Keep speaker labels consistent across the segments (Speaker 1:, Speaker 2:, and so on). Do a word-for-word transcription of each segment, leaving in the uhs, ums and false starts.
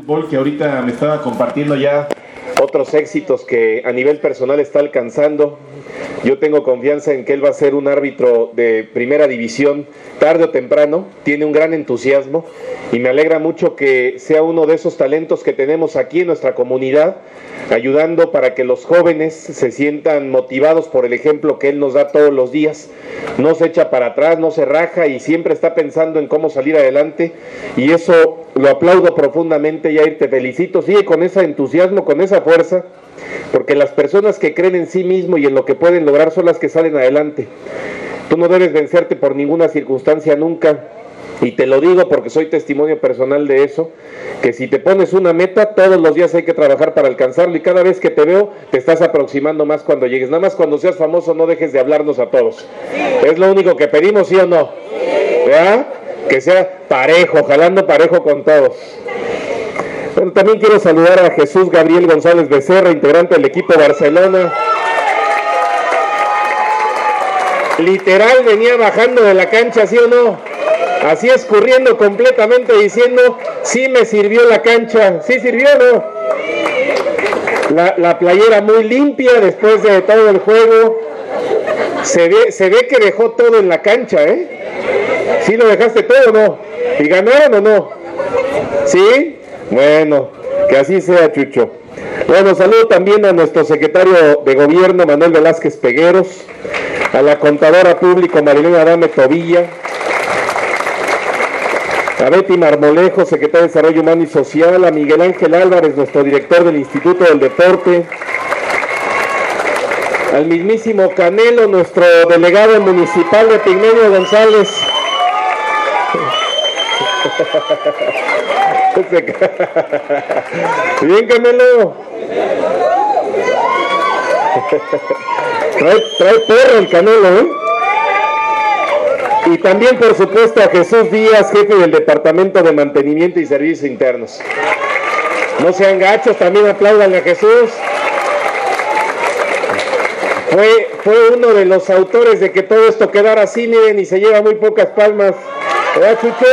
Speaker 1: fútbol, que ahorita me estaba compartiendo ya otros éxitos que a nivel personal está alcanzando. Yo tengo confianza en que él va a ser un árbitro de primera división tarde o temprano, tiene un gran entusiasmo y me alegra mucho que sea uno de esos talentos que tenemos aquí en nuestra comunidad, ayudando para que los jóvenes se sientan motivados por el ejemplo que él nos da todos los días. No se echa para atrás, no se raja y siempre está pensando en cómo salir adelante, y eso lo aplaudo profundamente. Yair, te felicito, sigue con ese entusiasmo, con esa fuerza, porque las personas que creen en sí mismo y en lo que pueden lograr son las que salen adelante. Tú no debes vencerte por ninguna circunstancia nunca, y te lo digo porque soy testimonio personal de eso, que si te pones una meta, todos los días hay que trabajar para alcanzarlo, y cada vez que te veo, te estás aproximando más cuando llegues. Nada más cuando seas famoso, no dejes de hablarnos a todos. Es lo único que pedimos, ¿sí o no? ¿Verdad? Que sea parejo, jalando parejo con todos. Bueno, también quiero saludar a Jesús Gabriel González Becerra, integrante del equipo Barcelona. Literal venía bajando de la cancha, ¿sí o no? Así escurriendo completamente diciendo, sí me sirvió la cancha, sí sirvió, ¿no? La, la playera muy limpia después de todo el juego. Se ve, se ve que dejó todo en la cancha, ¿eh? ¿Sí lo dejaste todo o no? ¿Y ganaron o no? ¿Sí? Bueno, que así sea, Chucho. Bueno, saludo también a nuestro secretario de Gobierno, Manuel Velázquez Pegueros, a la contadora pública, Marilena Adame Tobilla, a Betty Marmolejo, secretaria de Desarrollo Humano y Social, a Miguel Ángel Álvarez, nuestro director del Instituto del Deporte, al mismísimo Canelo, nuestro delegado municipal de Pigmenio González. Bien, Canelo. Trae, trae perro el Canelo, ¿eh? Y también, por supuesto, a Jesús Díaz, jefe del Departamento de Mantenimiento y Servicios Internos. No sean gachos, también aplaudan a Jesús. Fue, fue uno de los autores de que todo esto quedara así, miren, y se lleva muy pocas palmas. ¿Verdad, Chucho?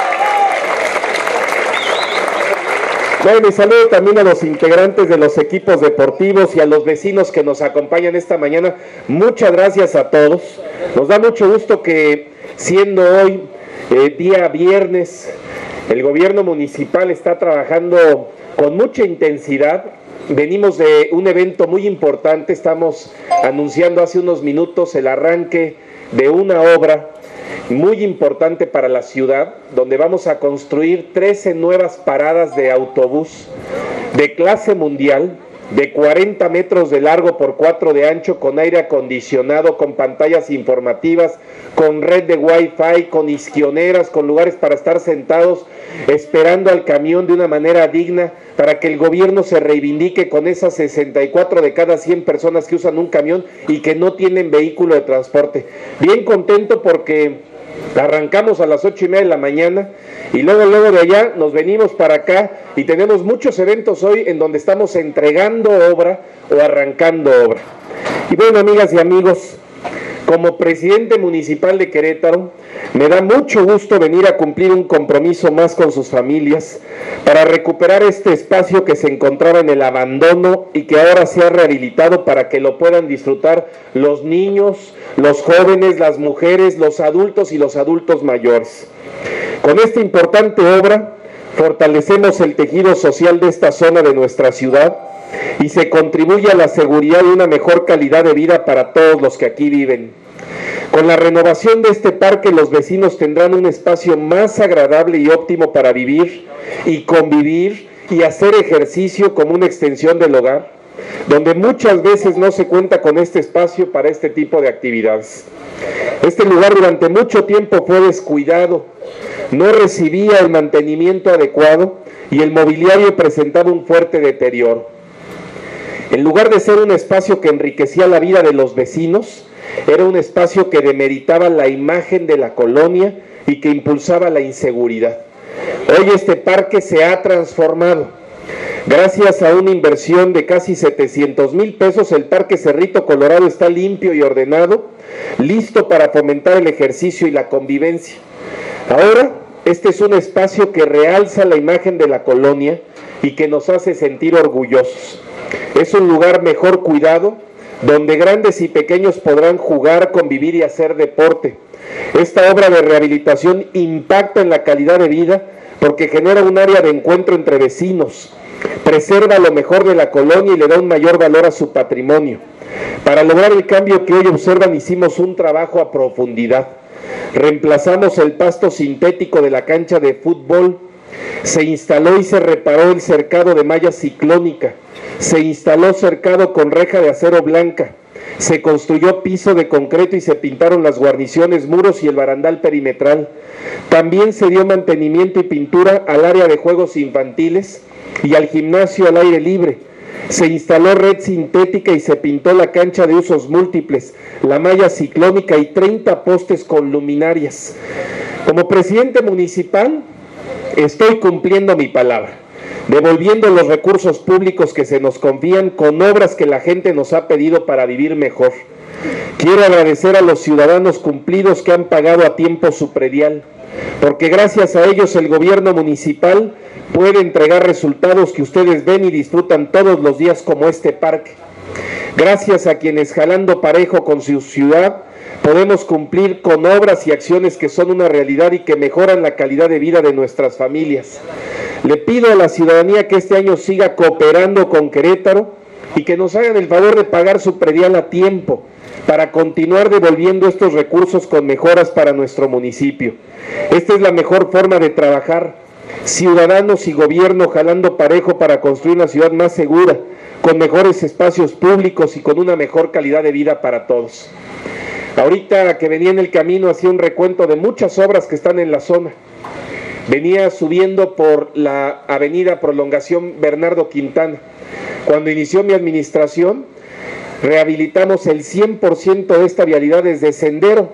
Speaker 1: Bueno, y saludo también a los integrantes de los equipos deportivos y a los vecinos que nos acompañan esta mañana. Muchas gracias a todos. Nos da mucho gusto que, siendo hoy eh, día viernes, el gobierno municipal está trabajando con mucha intensidad. Venimos de un evento muy importante, estamos anunciando hace unos minutos el arranque de una obra muy importante para la ciudad, donde vamos a construir trece nuevas paradas de autobús de clase mundial, de cuarenta metros de largo por cuatro de ancho, con aire acondicionado, con pantallas informativas, con red de wifi, con isquioneras, con lugares para estar sentados esperando al camión de una manera digna, para que el gobierno se reivindique con esas sesenta y cuatro de cada cien personas que usan un camión y que no tienen vehículo de transporte. Bien contento porque arrancamos a las ocho y media de la mañana y luego luego de allá nos venimos para acá y tenemos muchos eventos hoy en donde estamos entregando obra o arrancando obra. Y bueno, amigas y amigos, como presidente municipal de Querétaro, me da mucho gusto venir a cumplir un compromiso más con sus familias para recuperar este espacio que se encontraba en el abandono y que ahora se ha rehabilitado para que lo puedan disfrutar los niños, los jóvenes, las mujeres, los adultos y los adultos mayores. Con esta importante obra fortalecemos el tejido social de esta zona de nuestra ciudad y se contribuye a la seguridad y una mejor calidad de vida para todos los que aquí viven. Con la renovación de este parque, los vecinos tendrán un espacio más agradable y óptimo para vivir y convivir y hacer ejercicio como una extensión del hogar, donde muchas veces no se cuenta con este espacio para este tipo de actividades. Este lugar durante mucho tiempo fue descuidado, no recibía el mantenimiento adecuado y el mobiliario presentaba un fuerte deterioro. En lugar de ser un espacio que enriquecía la vida de los vecinos, era un espacio que demeritaba la imagen de la colonia y que impulsaba la inseguridad. Hoy este parque se ha transformado. Gracias a una inversión de casi setecientos mil pesos, el Parque Cerrito Colorado está limpio y ordenado, listo para fomentar el ejercicio y la convivencia. Ahora, este es un espacio que realza la imagen de la colonia y que nos hace sentir orgullosos. Es un lugar mejor cuidado, donde grandes y pequeños podrán jugar, convivir y hacer deporte. Esta obra de rehabilitación impacta en la calidad de vida porque genera un área de encuentro entre vecinos, preserva lo mejor de la colonia y le da un mayor valor a su patrimonio. Para lograr el cambio que hoy observan, hicimos un trabajo a profundidad. Reemplazamos el pasto sintético de la cancha de fútbol, se instaló y se reparó el cercado de malla ciclónica, se instaló cercado con reja de acero blanca, se construyó piso de concreto y se pintaron las guarniciones, muros y el barandal perimetral. También se dio mantenimiento y pintura al área de juegos infantiles y al gimnasio al aire libre. Se instaló red sintética y se pintó la cancha de usos múltiples, la malla ciclónica y treinta postes con luminarias. Como presidente municipal, estoy cumpliendo mi palabra, devolviendo los recursos públicos que se nos confían con obras que la gente nos ha pedido para vivir mejor. Quiero agradecer a los ciudadanos cumplidos que han pagado a tiempo su predial, porque gracias a ellos el gobierno municipal puede entregar resultados que ustedes ven y disfrutan todos los días, como este parque. Gracias a quienes, jalando parejo con su ciudad, podemos cumplir con obras y acciones que son una realidad y que mejoran la calidad de vida de nuestras familias. Le pido a la ciudadanía que este año siga cooperando con Querétaro y que nos hagan el favor de pagar su predial a tiempo para continuar devolviendo estos recursos con mejoras para nuestro municipio. Esta es la mejor forma de trabajar, ciudadanos y gobierno jalando parejo para construir una ciudad más segura, con mejores espacios públicos y con una mejor calidad de vida para todos. Ahorita que venía en el camino hacía un recuento de muchas obras que están en la zona. Venía subiendo por la avenida Prolongación Bernardo Quintana. Cuando inició mi administración, rehabilitamos el cien por ciento de esta vialidad desde Sendero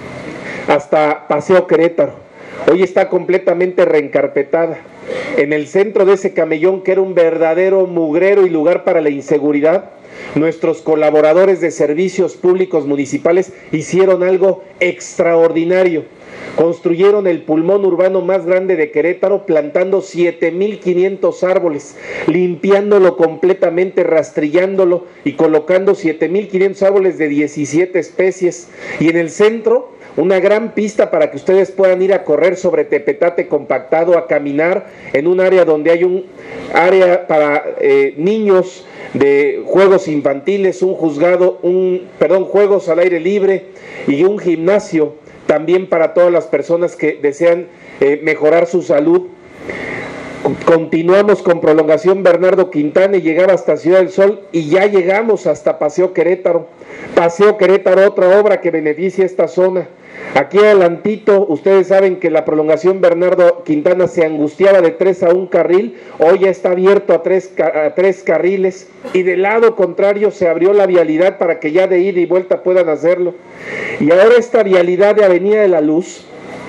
Speaker 1: hasta Paseo Querétaro. Hoy está completamente reencarpetada. En el centro de ese camellón, que era un verdadero mugrero y lugar para la inseguridad, nuestros colaboradores de servicios públicos municipales hicieron algo extraordinario. Construyeron el pulmón urbano más grande de Querétaro, plantando siete mil quinientos árboles, limpiándolo completamente, rastrillándolo y colocando siete mil quinientos árboles de diecisiete especies. Y en el centro, una gran pista para que ustedes puedan ir a correr sobre tepetate compactado, a caminar en un área donde hay un área para eh, niños de juegos infantiles, un juzgado, un, perdón, juegos al aire libre y un gimnasio también para todas las personas que desean eh, mejorar su salud. Continuamos con Prolongación Bernardo Quintana y llegaba hasta Ciudad del Sol y ya llegamos hasta Paseo Querétaro. Paseo Querétaro, otra obra que beneficia esta zona. Aquí adelantito, ustedes saben que la Prolongación Bernardo Quintana se angustiaba de tres a un carril, hoy ya está abierto a tres, a tres carriles, y del lado contrario se abrió la vialidad para que ya de ida y vuelta puedan hacerlo. Y ahora esta vialidad de Avenida de la Luz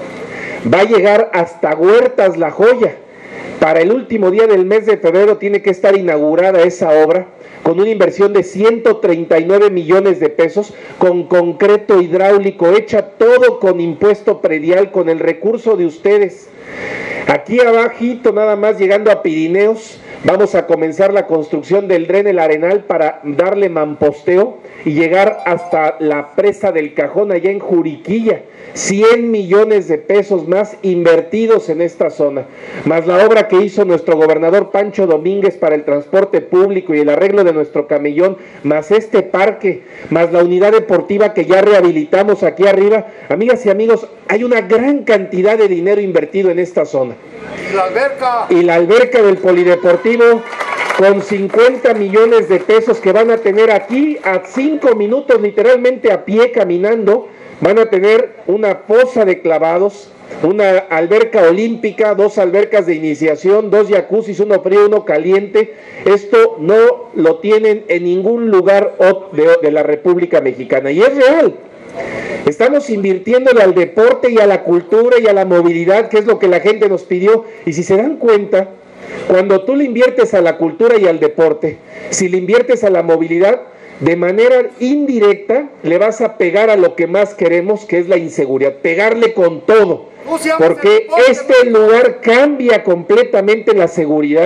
Speaker 1: va a llegar hasta Huertas La Joya. Para el último día del mes de febrero tiene que estar inaugurada esa obra, con una inversión de ciento treinta y nueve millones de pesos, con concreto hidráulico, hecha todo con impuesto predial, con el recurso de ustedes. Aquí abajito, nada más llegando a Pirineos, vamos a comenzar la construcción del Dren El Arenal para darle mamposteo y llegar hasta la presa del Cajón allá en Juriquilla. cien millones de pesos más invertidos en esta zona, más la obra que hizo nuestro gobernador Pancho Domínguez para el transporte público y el arreglo de nuestro camellón, más este parque, más la unidad deportiva que ya rehabilitamos aquí arriba. Amigas y amigos, hay una gran cantidad de dinero invertido en esta zona.
Speaker 2: Y la alberca.
Speaker 1: Y la alberca del polideportivo, con cincuenta millones de pesos que van a tener aquí a cinco minutos, literalmente a pie caminando. Van a tener una fosa de clavados, una alberca olímpica, dos albercas de iniciación, dos jacuzzis, uno frío, uno caliente. Esto no lo tienen en ningún lugar de, de la República Mexicana. Y es real. Estamos invirtiéndole al deporte y a la cultura y a la movilidad, que es lo que la gente nos pidió. Y si se dan cuenta, cuando tú le inviertes a la cultura y al deporte, si le inviertes a la movilidad, de manera indirecta le vas a pegar a lo que más queremos, que es la inseguridad, pegarle con todo, porque este lugar cambia completamente la seguridad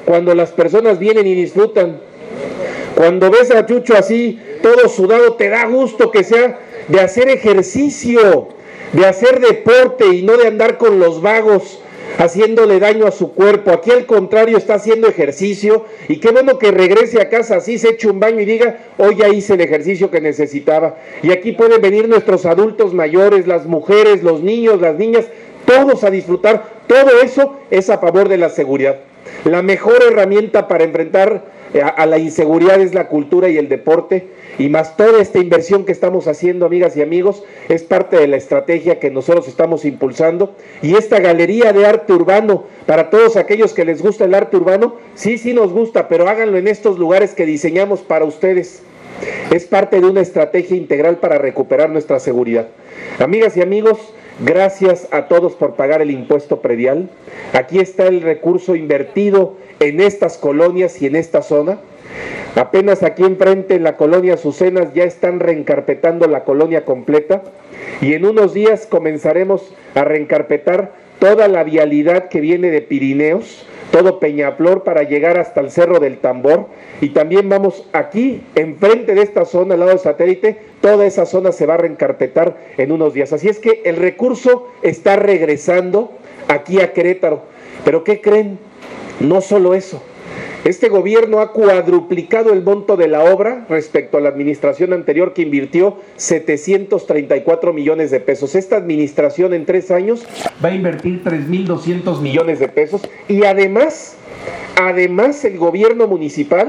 Speaker 1: cuando las personas vienen y disfrutan. Cuando ves a Chucho así, todo sudado, te da gusto que sea de hacer ejercicio, de hacer deporte y no de andar con los vagos haciéndole daño a su cuerpo. Aquí al contrario está haciendo ejercicio, y qué bueno que regrese a casa así, se eche un baño y diga, hoy ya hice el ejercicio que necesitaba. Y aquí pueden venir nuestros adultos mayores, las mujeres, los niños, las niñas, todos a disfrutar. Todo eso es a favor de la seguridad. La mejor herramienta para enfrentar a, a la inseguridad es la cultura y el deporte, y más toda esta inversión que estamos haciendo, amigas y amigos, es parte de la estrategia que nosotros estamos impulsando. Y esta galería de arte urbano, para todos aquellos que les gusta el arte urbano, sí, sí nos gusta, pero háganlo en estos lugares que diseñamos para ustedes. Es parte de una estrategia integral para recuperar nuestra seguridad. Amigas y amigos, gracias a todos por pagar el impuesto predial. Aquí está el recurso invertido en estas colonias y en esta zona. Apenas aquí enfrente, en la colonia Azucenas, ya están reencarpetando la colonia completa, y en unos días comenzaremos a reencarpetar toda la vialidad que viene de Pirineos, todo Peñaflor, para llegar hasta el Cerro del Tambor. Y también vamos aquí, enfrente de esta zona, al lado del satélite, toda esa zona se va a reencarpetar en unos días. Así es que el recurso está regresando aquí a Querétaro. Pero ¿qué creen? No solo eso. Este gobierno ha cuadruplicado el monto de la obra respecto a la administración anterior, que invirtió setecientos treinta y cuatro millones de pesos. Esta administración en tres años va a invertir tres mil doscientos millones de pesos, y además, además el gobierno municipal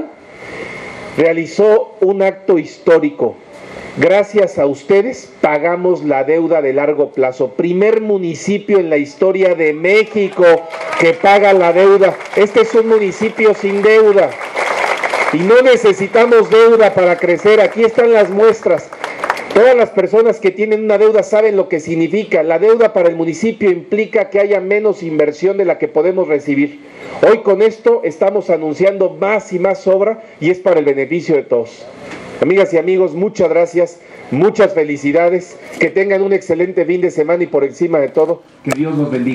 Speaker 1: realizó un acto histórico. Gracias a ustedes pagamos la deuda de largo plazo. Primer municipio en la historia de México que paga la deuda. Este es un municipio sin deuda. Y no necesitamos deuda para crecer. Aquí están las muestras. Todas las personas que tienen una deuda saben lo que significa. La deuda para el municipio implica que haya menos inversión de la que podemos recibir. Hoy con esto estamos anunciando más y más obra, y es para el beneficio de todos. Amigas y amigos, muchas gracias, muchas felicidades, que tengan un excelente fin de semana, y por encima de todo, que Dios los bendiga.